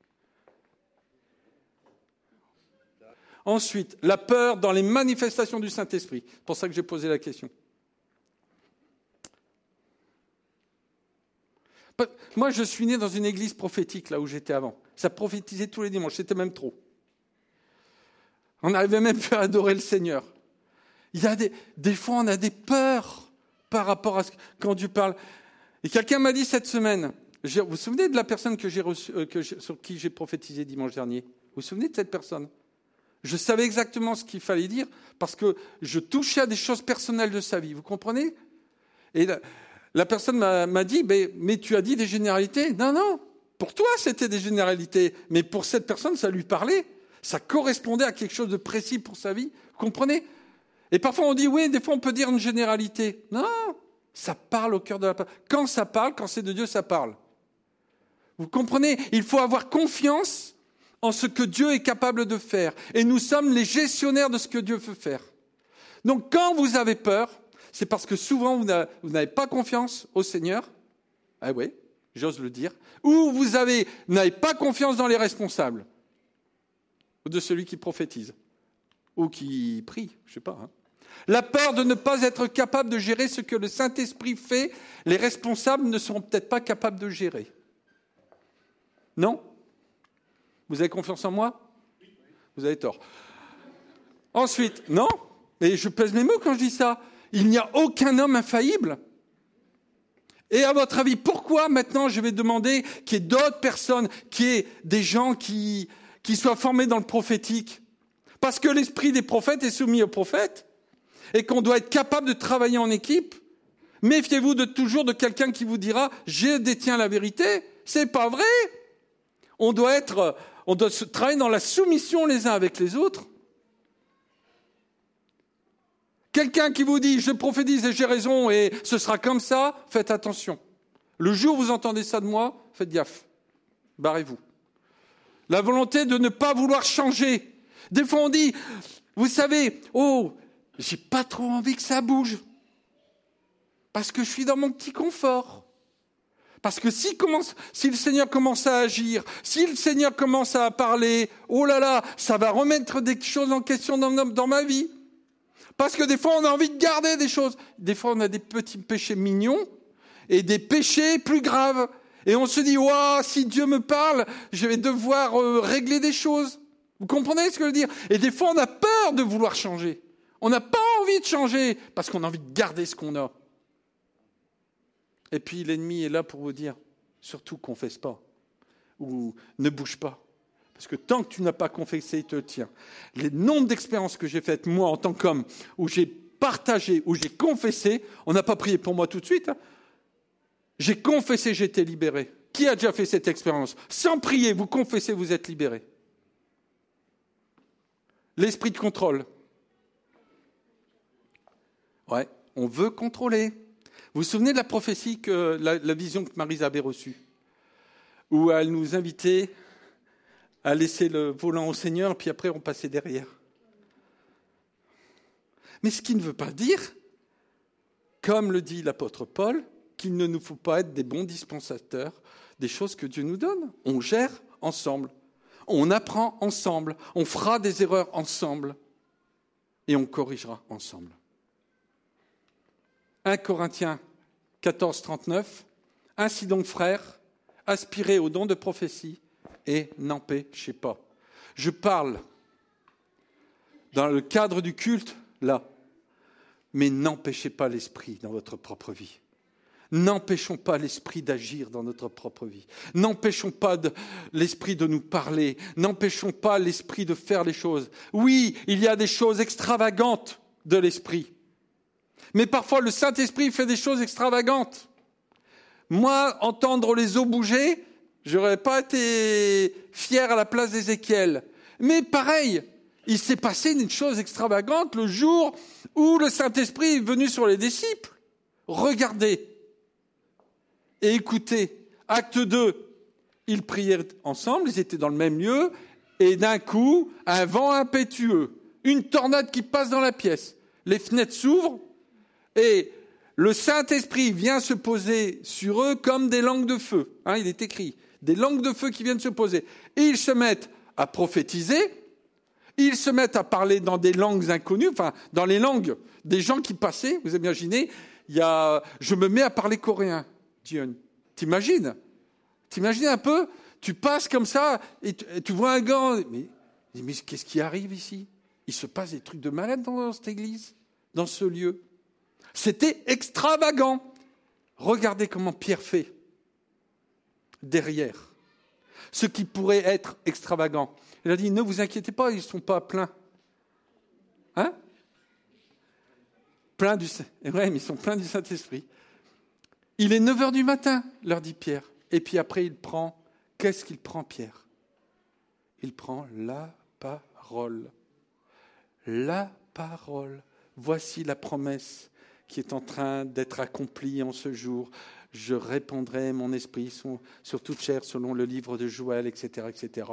Ensuite, la peur dans les manifestations du Saint-Esprit. C'est pour ça que j'ai posé la question. Moi, je suis né dans une église prophétique, là où j'étais avant. Ça prophétisait tous les dimanches, c'était même trop. On arrivait même à adorer le Seigneur. Il y a des fois, on a des peurs par rapport à quand Dieu parle. Et quelqu'un m'a dit cette semaine, vous vous souvenez de la personne sur qui j'ai prophétisé dimanche dernier ? Vous vous souvenez de cette personne ? Je savais exactement ce qu'il fallait dire parce que je touchais à des choses personnelles de sa vie. Vous comprenez ? Et la personne m'a dit, mais tu as dit des généralités ? Non, pour toi c'était des généralités, mais pour cette personne ça lui parlait, ça correspondait à quelque chose de précis pour sa vie. Vous comprenez ? Et parfois on dit, oui, des fois on peut dire une généralité. Non, ça parle au cœur de la parole. Quand ça parle, quand c'est de Dieu, ça parle. Vous comprenez ? Il faut avoir confiance en ce que Dieu est capable de faire. Et nous sommes les gestionnaires de ce que Dieu veut faire. Donc quand vous avez peur, c'est parce que souvent vous n'avez pas confiance au Seigneur. Ah oui, j'ose le dire. Ou vous n'avez pas confiance dans les responsables. Ou de celui qui prophétise. Ou qui prie, je ne sais pas. La peur de ne pas être capable de gérer ce que le Saint-Esprit fait, les responsables ne seront peut-être pas capables de gérer. Non ? Vous avez confiance en moi ? Vous avez tort. Ensuite, non ? Et je pèse mes mots quand je dis ça. Il n'y a aucun homme infaillible. Et à votre avis, pourquoi maintenant je vais demander qu'il y ait d'autres personnes, qu'il y ait des gens qui soient formés dans le prophétique ? Parce que l'esprit des prophètes est soumis aux prophètes et qu'on doit être capable de travailler en équipe. Méfiez-vous toujours de quelqu'un qui vous dira « je détiens la vérité ». C'est pas vrai. On doit se travailler dans la soumission les uns avec les autres. Quelqu'un qui vous dit « je prophétise et j'ai raison et ce sera comme ça », faites attention. Le jour où vous entendez ça de moi, faites gaffe. Barrez-vous. La volonté de ne pas vouloir changer. Des fois on dit « vous savez, j'ai pas trop envie que ça bouge. Parce que je suis dans mon petit confort. Parce que si le Seigneur commence à agir, si le Seigneur commence à parler, oh là là, ça va remettre des choses en question dans ma vie. » Parce que des fois, on a envie de garder des choses. Des fois, on a des petits péchés mignons et des péchés plus graves. Et on se dit, si Dieu me parle, je vais devoir régler des choses. Vous comprenez ce que je veux dire ? Et des fois, on a peur de vouloir changer. On n'a pas envie de changer parce qu'on a envie de garder ce qu'on a. Et puis, l'ennemi est là pour vous dire, surtout, confesse pas ou ne bouge pas. Parce que tant que tu n'as pas confessé, il te tient. Les nombres d'expériences que j'ai faites, moi, en tant qu'homme, où j'ai partagé, où j'ai confessé, on n'a pas prié pour moi tout de suite. J'ai confessé, j'ai été libéré. Qui a déjà fait cette expérience ? Sans prier, vous confessez, vous êtes libéré. L'esprit de contrôle. Ouais, on veut contrôler. Vous vous souvenez de la prophétie, la vision que Marisa avait reçue ? Où elle nous invitait à laisser le volant au Seigneur, puis après on passait derrière. Mais ce qui ne veut pas dire, comme le dit l'apôtre Paul, qu'il ne nous faut pas être des bons dispensateurs des choses que Dieu nous donne. On gère ensemble, on apprend ensemble, on fera des erreurs ensemble et on corrigera ensemble. 1 Corinthiens 14, 39, « Ainsi donc, frères, aspirez au don de prophétie, et n'empêchez pas. » Je parle dans le cadre du culte, là, mais n'empêchez pas l'esprit dans votre propre vie. N'empêchons pas l'esprit d'agir dans notre propre vie. N'empêchons pas l'esprit de nous parler. N'empêchons pas l'esprit de faire les choses. Oui, il y a des choses extravagantes de l'esprit. Mais parfois, le Saint-Esprit fait des choses extravagantes. Moi, entendre les eaux bouger, je n'aurais pas été fier à la place d'Ézéchiel. Mais pareil, il s'est passé une chose extravagante le jour où le Saint-Esprit est venu sur les disciples. Regardez et écoutez. Acte 2, ils prièrent ensemble, ils étaient dans le même lieu, et d'un coup, un vent impétueux, une tornade qui passe dans la pièce. Les fenêtres s'ouvrent et le Saint-Esprit vient se poser sur eux comme des langues de feu. Il est écrit. Des langues de feu qui viennent se poser. Et ils se mettent à prophétiser, ils se mettent à parler dans des langues inconnues, dans les langues des gens qui passaient. Vous imaginez, je me mets à parler coréen. Dieu, t'imagines un peu, tu passes comme ça et tu vois un gars, mais qu'est-ce qui arrive ici ? Il se passe des trucs de malade dans cette église, dans ce lieu. C'était extravagant. Regardez comment Pierre fait. Derrière, ce qui pourrait être extravagant. Il a dit, ne vous inquiétez pas, ils ne sont pas pleins. Pleins du Saint-Esprit. Ouais, mais ils sont pleins du Saint-Esprit. Il est 9h du matin, leur dit Pierre. Et puis après, qu'est-ce qu'il prend, Pierre ? Il prend la parole. La parole. Voici la promesse qui est en train d'être accomplie en ce jour. Je répandrai mon esprit sur toute chair selon le livre de Joël, etc., etc.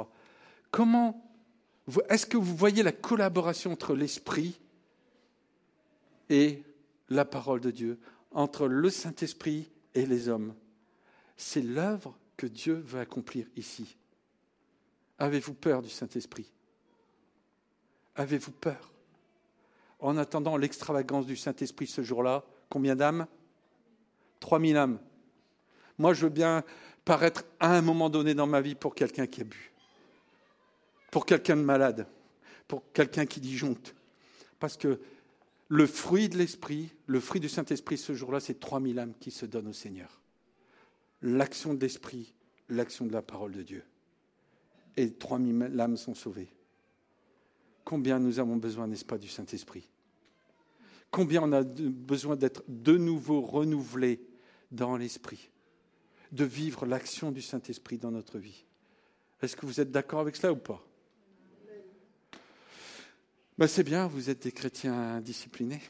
Est-ce que vous voyez la collaboration entre l'esprit et la parole de Dieu, entre le Saint-Esprit et les hommes ? C'est l'œuvre que Dieu veut accomplir ici. Avez-vous peur du Saint-Esprit ? Avez-vous peur ? en attendant l'extravagance du Saint-Esprit ce jour-là. Combien d'âmes ? 3000 âmes. Moi, je veux bien paraître à un moment donné dans ma vie pour quelqu'un qui a bu, pour quelqu'un de malade, pour quelqu'un qui disjoncte. Parce que le fruit de l'Esprit, le fruit du Saint-Esprit ce jour-là, c'est 3000 âmes qui se donnent au Seigneur. L'action de l'Esprit, l'action de la parole de Dieu. Et 3000 âmes sont sauvées. Combien nous avons besoin, n'est-ce pas, du Saint-Esprit ? Combien on a besoin d'être de nouveau renouvelés dans l'Esprit, de vivre l'action du Saint-Esprit dans notre vie. Est-ce que vous êtes d'accord avec cela ou pas ? C'est bien, vous êtes des chrétiens disciplinés.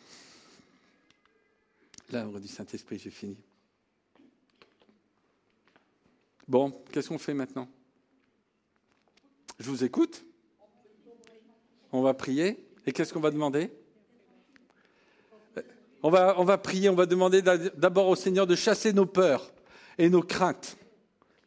L'œuvre du Saint-Esprit, j'ai fini. Bon, qu'est-ce qu'on fait maintenant ? Je vous écoute. On va prier. Et qu'est-ce qu'on va demander ? On va prier, on va demander d'abord au Seigneur de chasser nos peurs et nos craintes. D'accord ?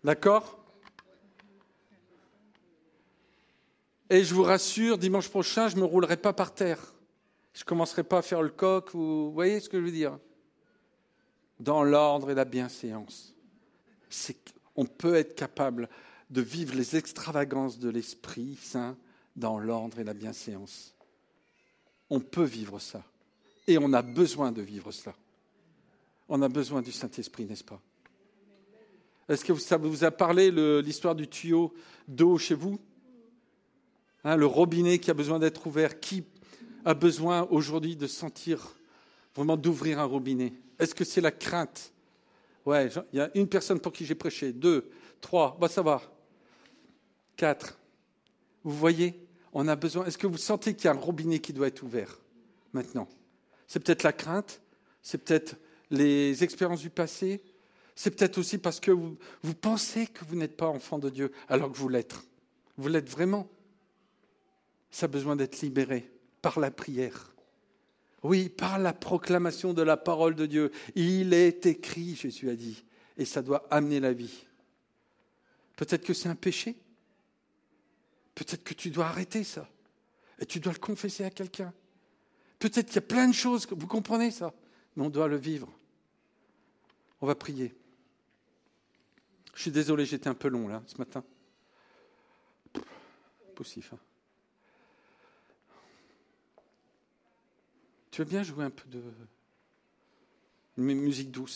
Et je vous rassure, dimanche prochain, je ne me roulerai pas par terre. Je ne commencerai pas à faire le coq. Vous voyez ce que je veux dire ? Dans l'ordre et la bienséance. On peut être capable de vivre les extravagances de l'Esprit Saint dans l'ordre et la bienséance. On peut vivre ça. Et on a besoin de vivre cela. On a besoin du Saint-Esprit, n'est-ce pas ? Est-ce que ça vous a parlé l'histoire du tuyau d'eau chez vous ? Le robinet qui a besoin d'être ouvert. Qui a besoin aujourd'hui de sentir, vraiment d'ouvrir un robinet ? Est-ce que c'est la crainte ? Ouais, il y a une personne pour qui j'ai prêché. 2, 3, ça va. 4. Vous voyez, on a besoin. Est-ce que vous sentez qu'il y a un robinet qui doit être ouvert maintenant ? C'est peut-être la crainte, c'est peut-être les expériences du passé, c'est peut-être aussi parce que vous pensez que vous n'êtes pas enfant de Dieu, alors que vous l'êtes. Vous l'êtes vraiment. Ça a besoin d'être libéré par la prière. Oui, par la proclamation de la parole de Dieu. Il est écrit, Jésus a dit, et ça doit amener la vie. Peut-être que c'est un péché. Peut-être que tu dois arrêter ça. Et tu dois le confesser à quelqu'un. Peut-être qu'il y a plein de choses, vous comprenez ça, mais on doit le vivre. On va prier. Je suis désolé, j'étais un peu long là, ce matin. Poussif. Tu veux bien jouer un peu de musique douce ?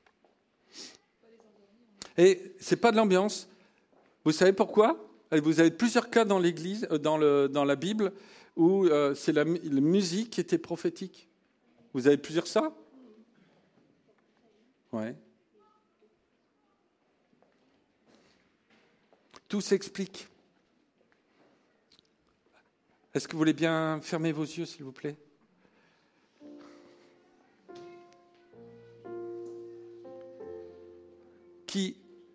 Et c'est pas de l'ambiance. Vous savez pourquoi ? Vous avez plusieurs cas dans l'Église, dans la Bible, où c'est la musique qui était prophétique. Vous avez plusieurs ça ? Ouais. Tout s'explique. Est-ce que vous voulez bien fermer vos yeux, s'il vous plaît ? Qui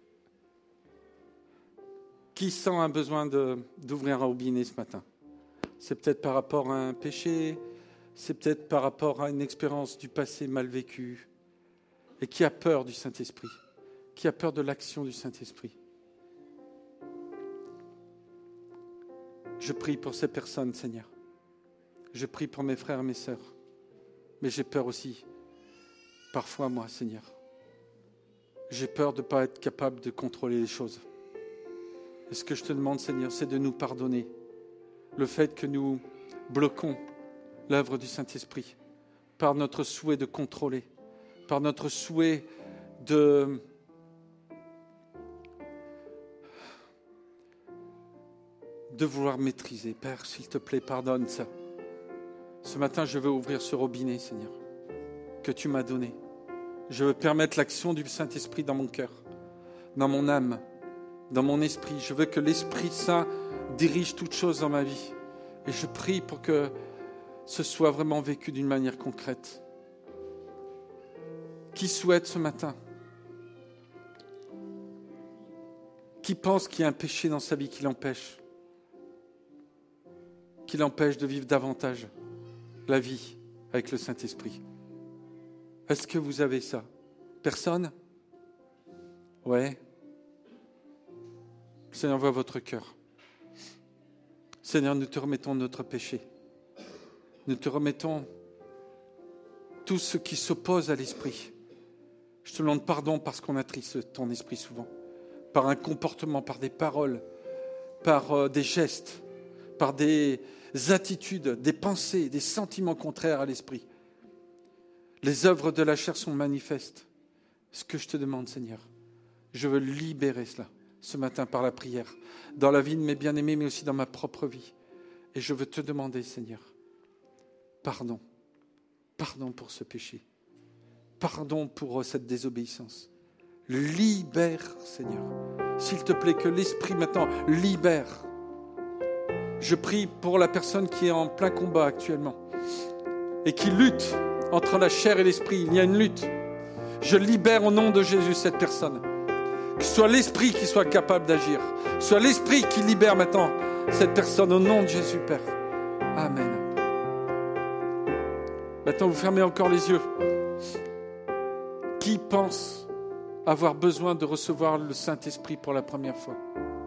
sent un besoin d'ouvrir un robinet ce matin ? C'est peut-être par rapport à un péché, c'est peut-être par rapport à une expérience du passé mal vécue. Et qui a peur du Saint-Esprit ? Qui a peur de l'action du Saint-Esprit ? Je prie pour ces personnes, Seigneur. Je prie pour mes frères et mes sœurs. Mais j'ai peur aussi, parfois moi, Seigneur. J'ai peur de ne pas être capable de contrôler les choses. Et ce que je te demande, Seigneur, c'est de nous pardonner le fait que nous bloquons l'œuvre du Saint-Esprit par notre souhait de contrôler, par notre souhait de vouloir maîtriser. Père, s'il te plaît, pardonne ça. Ce matin, je veux ouvrir ce robinet, Seigneur, que tu m'as donné. Je veux permettre l'action du Saint-Esprit dans mon cœur, dans mon âme, dans mon esprit. Je veux que l'Esprit Saint dirige toutes choses dans ma vie. Et je prie pour que ce soit vraiment vécu d'une manière concrète. Qui souhaite ce matin ? Qui pense qu'il y a un péché dans sa vie qui l'empêche de vivre davantage la vie avec le Saint-Esprit ? Est-ce que vous avez ça ? Personne ? Ouais. Seigneur, vois votre cœur. Seigneur, nous te remettons notre péché. Nous te remettons tout ce qui s'oppose à l'esprit. Je te demande pardon parce qu'on attriste ton esprit souvent, par un comportement, par des paroles, par des gestes, par des attitudes, des pensées, des sentiments contraires à l'esprit. Les œuvres de la chair sont manifestes. Ce que je te demande, Seigneur, je veux libérer cela ce matin par la prière, dans la vie de mes bien-aimés, mais aussi dans ma propre vie. Et je veux te demander, Seigneur, pardon. Pardon pour ce péché. Pardon pour cette désobéissance. Libère, Seigneur. S'il te plaît, que l'Esprit maintenant libère. Je prie pour la personne qui est en plein combat actuellement et qui lutte entre la chair et l'Esprit. Il y a une lutte. Je libère au nom de Jésus cette personne. Que ce soit l'Esprit qui soit capable d'agir. Que ce soit l'Esprit qui libère maintenant cette personne au nom de Jésus, Père. Amen. Maintenant, vous fermez encore les yeux. Qui pense avoir besoin de recevoir le Saint-Esprit pour la première fois?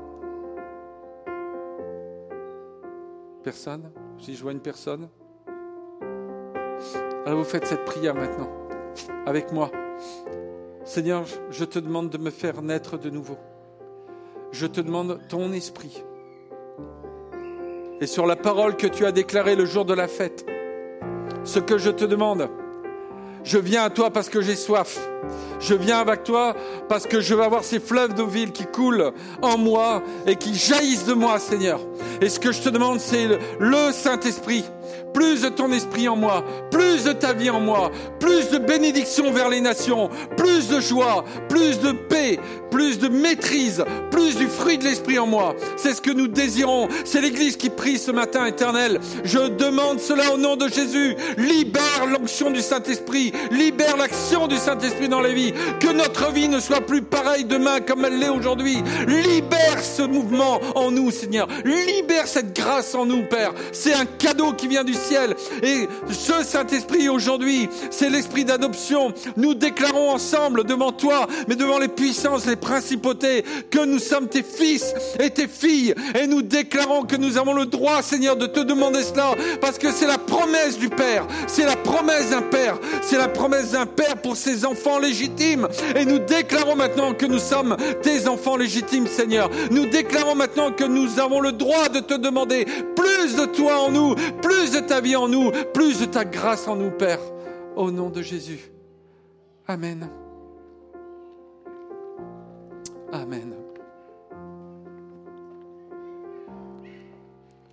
Personne? Si je vois une personne? Alors vous faites cette prière maintenant, avec moi. Seigneur, je te demande de me faire naître de nouveau. Je te demande ton esprit. Et sur la parole que tu as déclarée le jour de la fête, ce que je te demande, je viens à toi parce que j'ai soif. Je viens avec toi parce que je veux avoir ces fleuves d'eau vive qui coulent en moi et qui jaillissent de moi, Seigneur. Et ce que je te demande, c'est le Saint-Esprit. Plus de ton esprit en moi, plus de ta vie en moi, plus de bénédiction vers les nations, plus de joie, plus de paix, plus de maîtrise, plus du fruit de l'esprit en moi. C'est ce que nous désirons. C'est l'Église qui prie ce matin, Éternel. Je demande cela au nom de Jésus. Libère l'onction du Saint-Esprit, libère l'action du Saint-Esprit dans les vies. Que notre vie ne soit plus pareille demain comme elle l'est aujourd'hui. Libère ce mouvement en nous, Seigneur. Libère cette grâce en nous, Père. C'est un cadeau qui vient du ciel. Et ce Saint-Esprit aujourd'hui, c'est l'esprit d'adoption. Nous déclarons ensemble devant toi, mais devant les puissances, les principautés, que nous sommes tes fils et tes filles. Et nous déclarons que nous avons le droit, Seigneur, de te demander cela, parce que c'est la promesse du Père. C'est la promesse d'un Père. C'est la promesse d'un Père pour ses enfants légitimes. Et nous déclarons maintenant que nous sommes tes enfants légitimes, Seigneur. Nous déclarons maintenant que nous avons le droit de te demander plus de toi en nous, plus de ta vie en nous, plus de ta grâce en nous, Père. Au nom de Jésus. Amen. Amen.